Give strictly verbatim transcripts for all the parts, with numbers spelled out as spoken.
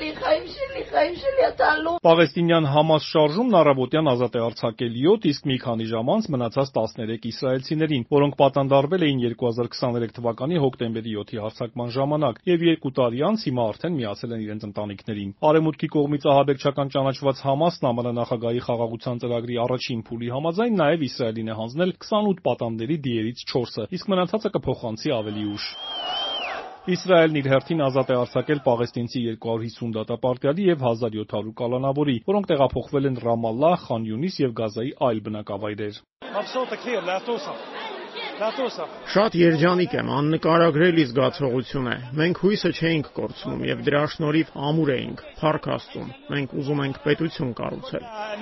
Պաղեստինյան Համաս շարժումն առավոտյան ազատ է արձակել յոթ, իսկ մի քանի ժամ անց մնացած տասներեք իսրայելցիներին, որոնք պատանդարվել էին երկու հազար քսաներեք թվականի հոկտեմբերի յոթի հարձակման ժամանակ եւ երկու տարի անց հիմա արդեն միացել են իրենց ընտանիքներին։ Արևմուտքի կողմից ահաբեկչական ճանաչված Համասն ԱՄՆ նախագահի խաղաղության ծրագրի առաջին փուլի համաձայն նաեւ Իսրայելին է հանձնել քսանութ պատանդների դիերից չորսը, իսկ մնացածը կփոխանցի ավելի ուշ։ Իսրայելն իր հերթին ազատ է արձակել պաղեստինցի երկու հարյուր հիսուն դատապարտյալի եւ հազար յոթ հարյուր կալանավորի, որոնք տեղափոխվել են Ռամալլահ, Խան Յունիս եւ Գազայի այլ բնակավայրեր։ Շատ երջանիկ եմ, աննկարագրելի զգացողություն է։ Մենք հույսը չէինք կորցնում եւ դրա շնորհիվ ամուր էինք, փառք Աստծուն։ Մենք ուզում ենք պետություն կառուցել։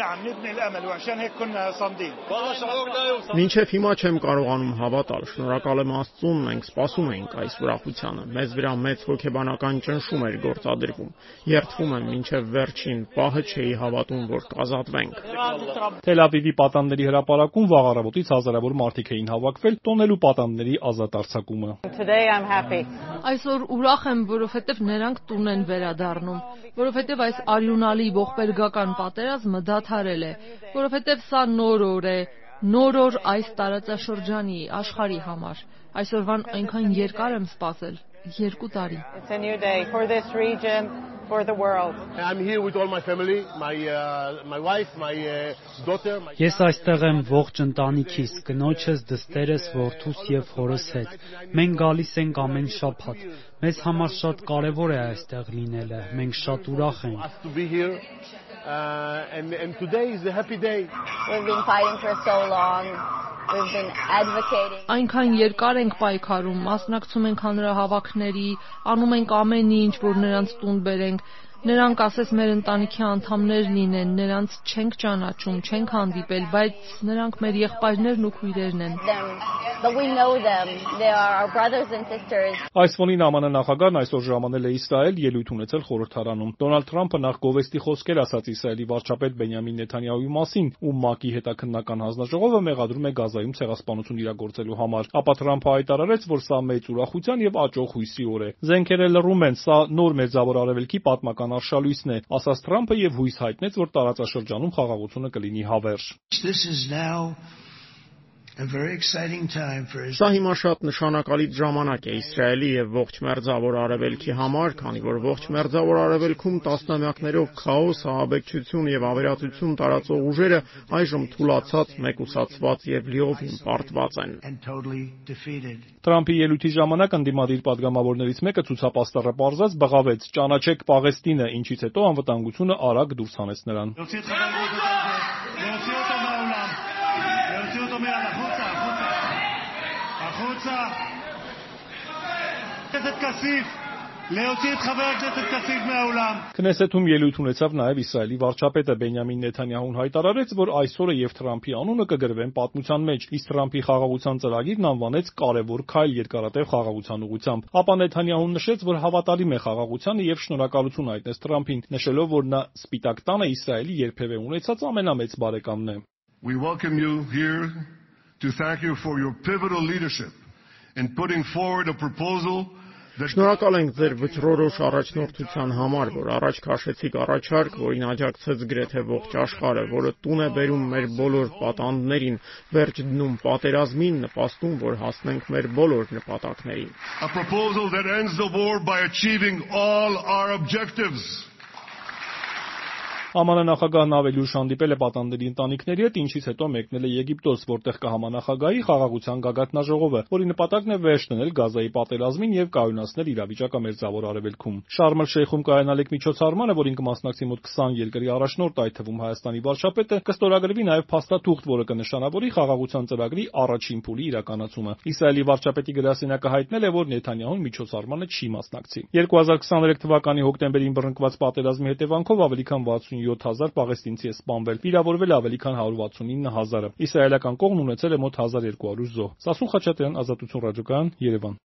Մինչև հիմա չեմ կարողանում հավատալ, շնորհակալ եմ Աստծուն, մենք սպասում էինք այս ուրախությանը։ Մեզ վրա մեծ հոգեբանական ճնշում էր գործադրվում։ Երդվում եմ, մինչև վերջին պահը չէի հավատում, որ կազատվենք։ Թել Ավիվի պատանդների հրապարակում վաղ առավոտից հազարավոր մարդիկ էին հավաքվել տոնելու պատանդների ազատ արձակումը։ Այսօր ուրախ եմ, որովհետև նրանք տուն են վերադառնում, որովհետև այս արյունալի ողբերգական պատերազմը դադարել է, որովհետև սա նոր օր է, նոր օր այս տարածաշրջանի, աշխարհի համար։ Այսօրվան այնքան երկար եմ սպասել, երկու տարի։ Ես այստեղ եմ ողջ ընտանիքիս, կնոջս, դստերս, որդուս եւ հորս հետ։ Մենք գալիս ենք ամեն շաբաթ։ Մեզ համար շատ կարևոր է այստեղ լինելը։ Մենք շատ ուրախ ենք։ Uh, and, and today is a happy day. We've been fighting for so long. We've been advocating. Այնքան երկար ենք պայքարում, մասնակցում ենք հանրահավաքների, անում ենք ամեն ինչ, որ նրանց տուն բերենք։ Նրանք ասես մեր ընտանիքի անդամներ լինեն, նրանց չենք ճանաչում, չենք հանդիպել, բայց նրանք մեր եղբայրներն ու քույրերն են։ Այս ֆոնին ԱՄՆ նախագահն այսօր ժամանել է Իսրայել, ելույթ ունեցել խորհրդարանում։ Դոնալդ Թրամփը նախ գովեստի խոսքեր ասաց Իսրայելի վարչապետ Բենյամին Նեթանյահուի մասին, ում ՄԱԿ-ի հետաքննական հանձնաժողովը մեղադրում է Գազայում ցեղասպանություն իրագործելու համար։ Ապա Թրամփը հայտարարեց, որ սա մեծ ուրախության եւ աճող հույսի օր է։ Զենքերը լռում են, սա նոր Մերձավոր Արևելքի պատմական արշալույսն է, ասաց Թրամփը եւ հույս հայտնեց, որ տարածաշրջանում խաղաղությունը կլինի հավերժ։ Սա հիմա շատ նշանակալի ժամանակ է Իսրայելի եւ ողջ Մերձավոր Արևելքի համար, քանի որ ողջ Մերձավոր Արևելքում տասնամյակներով քաոս, ահաբեկչություն եւ ավերածություն տարածող ուժերը այժմ թուլացած, մեկուսացված եւ լիովին պարտված են։ Թրամփի ելույթի ժամանակ ընդդիմադիր падգամավորներից մեկը ցուցապաստառը պարզած բղավեց. «Ճանաչեք Պաղեստինը», ինչից հետո անվտանգությունը արագ դուրս հանեց նրան։ Քնեսեթում ելույթ ունեցավ նաև Իսրայելի վարչապետը Բենյամին Նեթանյահուն հայտարարեց, որ այսօրը եւ Թրամփի անունը կգրվեն պատմության մեջ, իսկ Թրամփի խաղաղության ծրագիրն անվանեց կարևոր քայլ երկարատև խաղաղության ուղղությամբ։ Ապա Նեթանյահուն նշեց, որ հավատալի է խաղաղությանը եւ շնորհակալություն հայտնեց Թրամփին, նշելով, որ նա Սպիտակ տանը Իսրայելի երբևէ ունեցած ամենամեծ բարեկամն է։ We welcome you here to thank you for your pivotal leadership in putting forward a proposal. Շնորհակալ ենք ձեր վճռորոշ առաջնորդության համար, որ առաջ քաշեցիք առաջարկ, որին աջակցեց գրեթե ողջ աշխարհը, որը տուն է բերում մեր բոլոր պատանդներին, վերջ դնում պատերազմին, նպաստում, որ հասնենք մեր բոլոր նպատակներին։ A proposal that ends the war by achieving all our objectives. ԱՄՆ նախագահն ավելի ուշ հանդիպել է պատանդների ընտանիքների հետ, ինչից հետո մեկնել է Եգիպտոս, որտեղ կհամանախագահի խաղաղության գագաթնաժողովը, որի նպատակն է վերջ դնել Գազայի պատերազմին եւ կայունացնել իրավիճակը Մերձավոր Արևելքում։ Շարմ էլ-Շեյխում կայանալիք միջոցառմանը, որին կմասնակցի մոտ քսան երկրի առաջնորդ, այդ թվում Հայաստանի վարչապետը, կստորագրվի նաեւ փաստաթուղթ, որը կնշանավորի խաղաղության ծրագրի առաջին փուլի իրականացումը։ Իսրայելի վարչապետի գրասենյակը հայտնել է, որ Նեթանյահուն միջոցառմանը չի մասնակցի։ երկու հազար քսաներեք թվականի հոկտեմբերին բռնկված պատերազմի հետևանքով ավելի քան վաթսունյոթ հազար պաղեստինցի է սպանվել, վիրավորվել ավելի քան հարյուր վաթսունինը հազարը։ Իսրայելական կողմն ունեցել է մոտ հազար երկու հարյուր զոհ։ Սասուն Խաչատրյան, Ազատություն ռադիոկայան, Երևան։